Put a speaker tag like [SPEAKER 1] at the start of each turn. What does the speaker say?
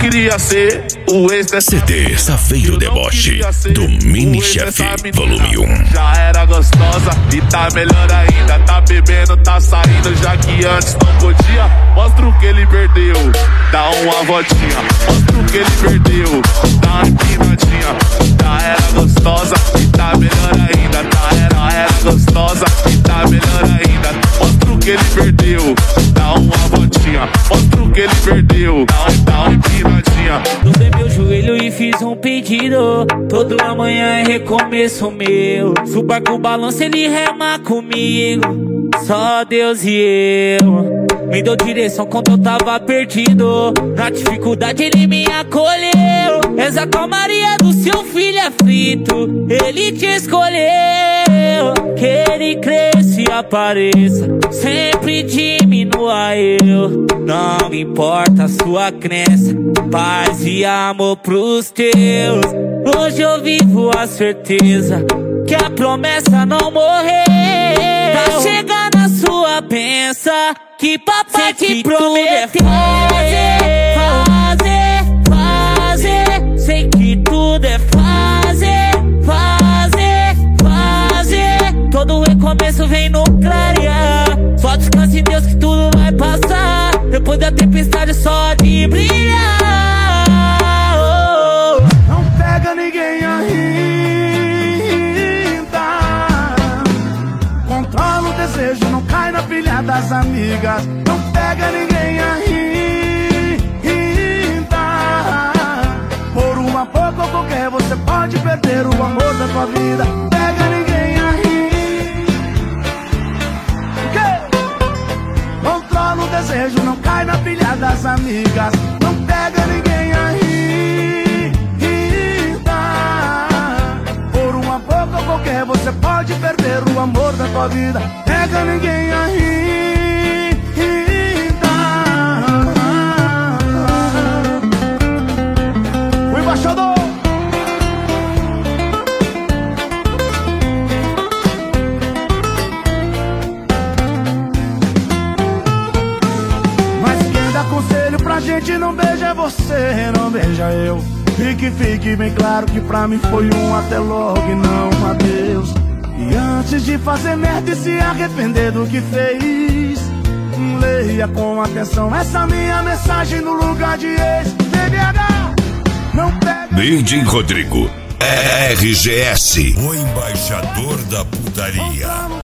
[SPEAKER 1] queria ser o ex dessa
[SPEAKER 2] CD Safeiro Deboche do Mini Chef Volume 1.
[SPEAKER 1] Já era gostosa e tá melhor ainda. Tá bebendo, tá saindo, já que antes não podia. Mostra o que ele perdeu, dá uma voltinha. Mostra o que ele perdeu, dá uma empinadinha. Já era gostosa e tá melhor ainda. Era gostosa e tá melhor ainda. Mostra o que ele perdeu, dá uma voltinha. Mostra o que ele perdeu, dá uma empinadinha.
[SPEAKER 3] Dobrei meu joelho e fiz um pedido. Toda manhã é recomeço meu. Suba com o balanço, ele rema comigo. Só Deus e eu. Me deu direção quando eu tava perdido. Na dificuldade ele me acolheu. És a calmaria do seu filho aflito. Ele te escolheu. Que ele cresça e apareça. Sempre diminua eu. Não importa a sua crença. Paz e amor pros teus. Hoje eu vivo a certeza que a promessa não morreu. Tá chegando a sua pensa que papai te prometeu. Fazer. Sei que tudo é fazer. Todo recomeço vem no clarear. Só descanse em Deus que tudo vai passar. Depois da tempestade só de brilhar.
[SPEAKER 4] Não pega ninguém ainda. Controla o desejo, não cai na pilha das amigas. Não pega ninguém ainda. Por uma pouco ou qualquer você pode perder o amor da tua vida. Pega ninguém ainda. Controla o desejo, não cai na pilha das amigas. Não pega ninguém ainda. Por uma pouco ou qualquer você pode perder o amor da tua vida. Pega ninguém ainda. O embaixador. Conselho pra gente não beija você, não beija eu. E que fique bem claro que pra mim foi um até logo e não um adeus. E antes de fazer merda e se arrepender do que fez, leia com atenção essa minha mensagem no lugar de ex. BBH, não pega.
[SPEAKER 2] DJ Rodrigo, RGS, o embaixador da putaria.